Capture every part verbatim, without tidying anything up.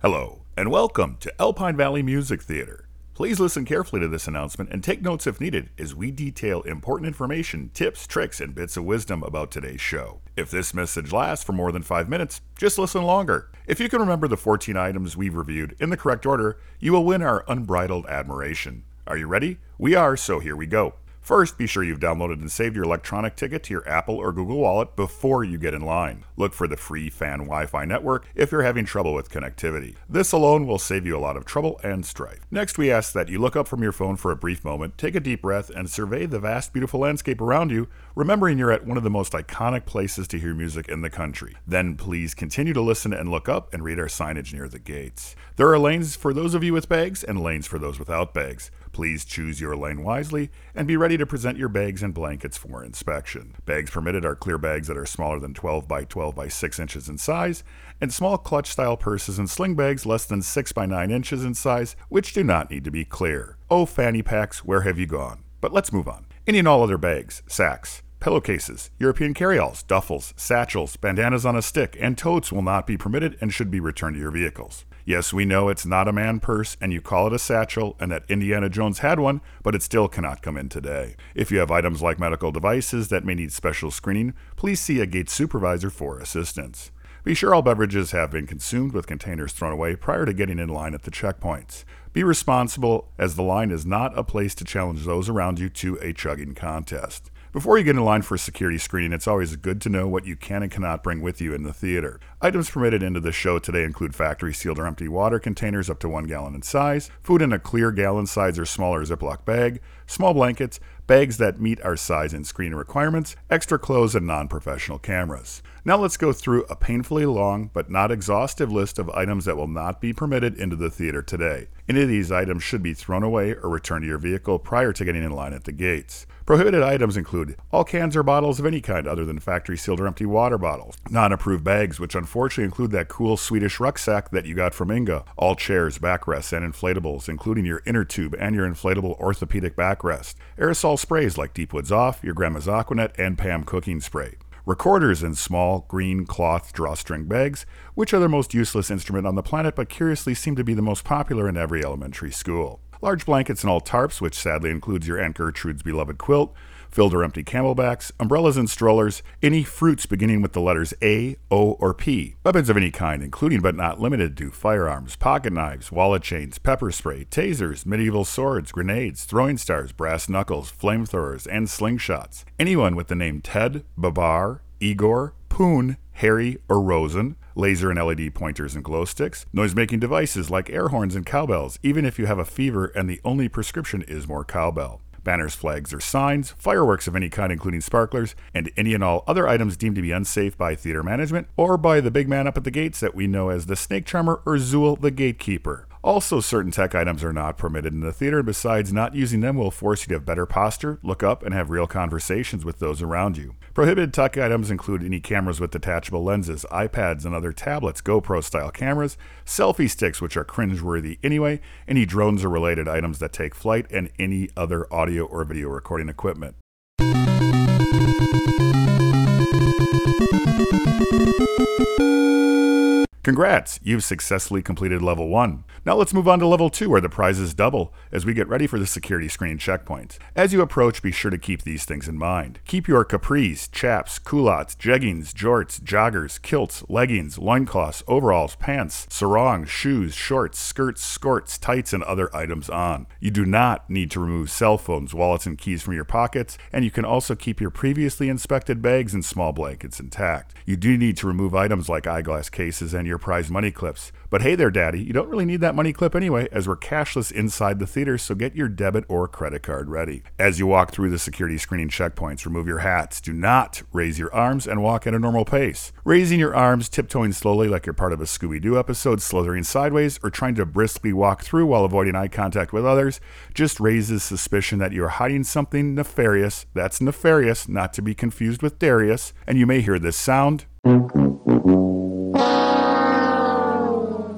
Hello, and welcome to Alpine Valley Music Theater. Please listen carefully to this announcement and take notes if needed as we detail important information, tips, tricks, and bits of wisdom about today's show. If this message lasts for more than five minutes, just listen longer. If you can remember the fourteen items we've reviewed in the correct order, you will win our unbridled admiration. Are you ready? We are, so here we go. First, be sure you've downloaded and saved your electronic ticket to your Apple or Google Wallet before you get in line. Look for the free fan Wi-Fi network if you're having trouble with connectivity. This alone will save you a lot of trouble and strife. Next, we ask that you look up from your phone for a brief moment, take a deep breath, and survey the vast, beautiful landscape around you, remembering you're at one of the most iconic places to hear music in the country. Then please continue to listen and look up and read our signage near the gates. There are lanes for those of you with bags and lanes for those without bags. Please choose your lane wisely and be ready to present your bags and blankets for inspection. Bags permitted are clear bags that are smaller than twelve by twelve by six inches in size, and small clutch-style purses and sling bags less than six by nine inches in size, which do not need to be clear. Oh, fanny packs, where have you gone? But let's move on. Any and all other bags, sacks, pillowcases, European carryalls, duffels, satchels, bandanas on a stick, and totes will not be permitted and should be returned to your vehicles. Yes, we know it's not a man purse and you call it a satchel and that Indiana Jones had one, but it still cannot come in today. If you have items like medical devices that may need special screening, please see a gate supervisor for assistance. Be sure all beverages have been consumed with containers thrown away prior to getting in line at the checkpoints. Be responsible, as the line is not a place to challenge those around you to a chugging contest. Before you get in line for security screening, it's always good to know what you can and cannot bring with you in the theater. Items permitted into the show today include factory sealed or empty water containers up to one gallon in size, food in a clear gallon size or smaller Ziploc bag, small blankets, bags that meet our size and screening requirements, extra clothes, and non-professional cameras. Now let's go through a painfully long but not exhaustive list of items that will not be permitted into the theater today. Any of these items should be thrown away or returned to your vehicle prior to getting in line at the gates. Prohibited items include all cans or bottles of any kind other than factory sealed or empty water bottles, non-approved bags, which unfortunately include that cool Swedish rucksack that you got from Inga, all chairs, backrests, and inflatables, including your inner tube and your inflatable orthopedic backrest, aerosol sprays like Deep Woods Off, your Grandma's Aquanet, and Pam cooking spray. Recorders in small, green cloth drawstring bags, which are the most useless instrument on the planet but curiously seem to be the most popular in every elementary school. Large blankets and all tarps, which sadly includes your Aunt Gertrude's beloved quilt, filled or empty camelbacks, umbrellas and strollers, any fruits beginning with the letters A, O, or P, weapons of any kind, including but not limited to firearms, pocket knives, wallet chains, pepper spray, tasers, medieval swords, grenades, throwing stars, brass knuckles, flamethrowers, and slingshots. Anyone with the name Ted, Babar, Igor, Poon, Harry, or Rosen, laser and L E D pointers and glow sticks, noise-making devices like air horns and cowbells, even if you have a fever and the only prescription is more cowbell. Banners, flags, or signs, fireworks of any kind including sparklers, and any and all other items deemed to be unsafe by theater management or by the big man up at the gates that we know as the Snake Charmer or Zool the Gatekeeper. Also, certain tech items are not permitted in the theater, and besides, not using them will force you to have better posture, look up, and have real conversations with those around you. Prohibited tech items include any cameras with detachable lenses, iPads and other tablets, GoPro-style cameras, selfie sticks, which are cringeworthy anyway, any drones or related items that take flight, and any other audio or video recording equipment. Congrats, you've successfully completed level one. Now let's move on to level two, where the prizes double as we get ready for the security screening checkpoints. As you approach, be sure to keep these things in mind. Keep your capris, chaps, culottes, jeggings, jorts, joggers, kilts, leggings, loincloths, overalls, pants, sarongs, shoes, shorts, skirts, skirts, tights, and other items on. You do not need to remove cell phones, wallets, and keys from your pockets, and you can also keep your previously inspected bags and small blankets intact. You do need to remove items like eyeglass cases and your prize money clips. But hey there, Daddy, you don't really need that money clip anyway, as we're cashless inside the theater, so get your debit or credit card ready. As you walk through the security screening checkpoints, remove your hats. Do not raise your arms and walk at a normal pace. Raising your arms, tiptoeing slowly like you're part of a Scooby-Doo episode, slithering sideways, or trying to briskly walk through while avoiding eye contact with others, just raises suspicion that you're hiding something nefarious. That's nefarious, not to be confused with Darius, and you may hear this sound.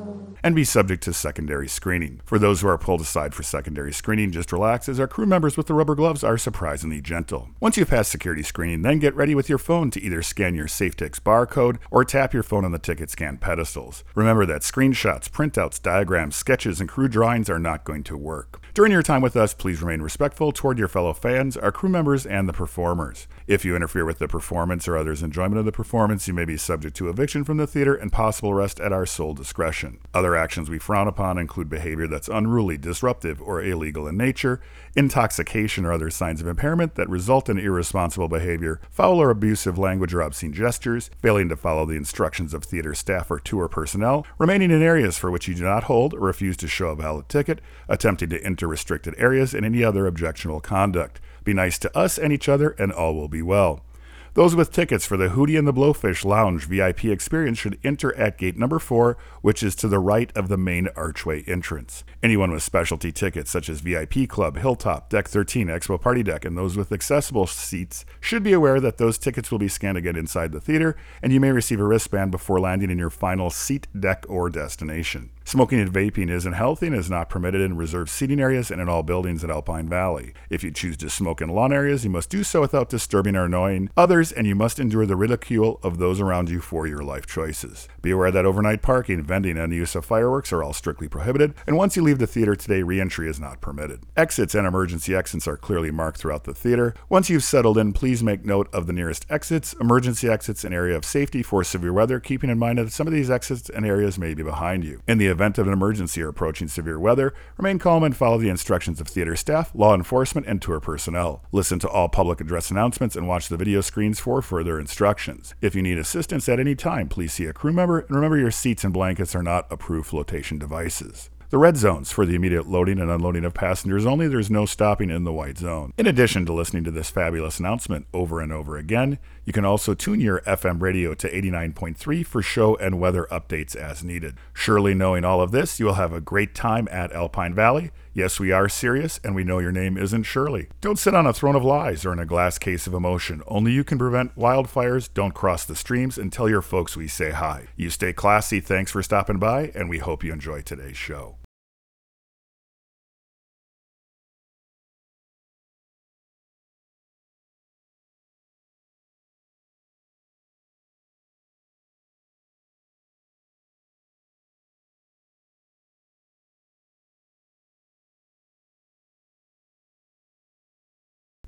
and be subject to secondary screening. For those who are pulled aside for secondary screening, just relax, as our crew members with the rubber gloves are surprisingly gentle. Once you've passed security screening, then get ready with your phone to either scan your SafeTix barcode or tap your phone on the ticket scan pedestals. Remember that screenshots, printouts, diagrams, sketches, and crew drawings are not going to work. During your time with us, please remain respectful toward your fellow fans, our crew members, and the performers. If you interfere with the performance or others' enjoyment of the performance, you may be subject to eviction from the theater and possible arrest at our sole discretion. Other actions we frown upon include behavior that's unruly, disruptive, or illegal in nature, intoxication or other signs of impairment that result in irresponsible behavior, foul or abusive language or obscene gestures, failing to follow the instructions of theater staff or tour personnel, remaining in areas for which you do not hold or refuse to show a valid ticket, attempting to enter restricted areas, and any other objectionable conduct. Be nice to us and each other, and all will be well. Those with tickets for the Hootie and the Blowfish Lounge V I P experience should enter at gate number four, which is to the right of the main archway entrance. Anyone with specialty tickets such as V I P Club, Hilltop, Deck thirteen, Expo Party Deck, and those with accessible seats should be aware that those tickets will be scanned again inside the theater, and you may receive a wristband before landing in your final seat, deck, or destination. Smoking and vaping isn't healthy and is not permitted in reserved seating areas and in all buildings at Alpine Valley. If you choose to smoke in lawn areas, you must do so without disturbing or annoying others, and you must endure the ridicule of those around you for your life choices. Be aware that overnight parking, vending, and the use of fireworks are all strictly prohibited, and once you leave the theater today, re-entry is not permitted. Exits and emergency exits are clearly marked throughout the theater. Once you've settled in, please make note of the nearest exits, emergency exits, and area of safety for severe weather, keeping in mind that some of these exits and areas may be behind you. In the event of an emergency or approaching severe weather, remain calm and follow the instructions of theater staff, law enforcement, and tour personnel. Listen to all public address announcements and watch the video screens for further instructions. If you need assistance at any time, please see a crew member, and remember your seats and blankets are not approved flotation devices. The red zones for the immediate loading and unloading of passengers only. There's no stopping in the white zone. In addition to listening to this fabulous announcement over and over again, you can also tune your F M radio to eighty-nine point three for show and weather updates as needed. Surely knowing all of this, you will have a great time at Alpine Valley. Yes, we are serious, and we know your name isn't Shirley. Don't sit on a throne of lies or in a glass case of emotion. Only you can prevent wildfires. Don't cross the streams, and tell your folks we say hi. You stay classy. Thanks for stopping by, and we hope you enjoy today's show.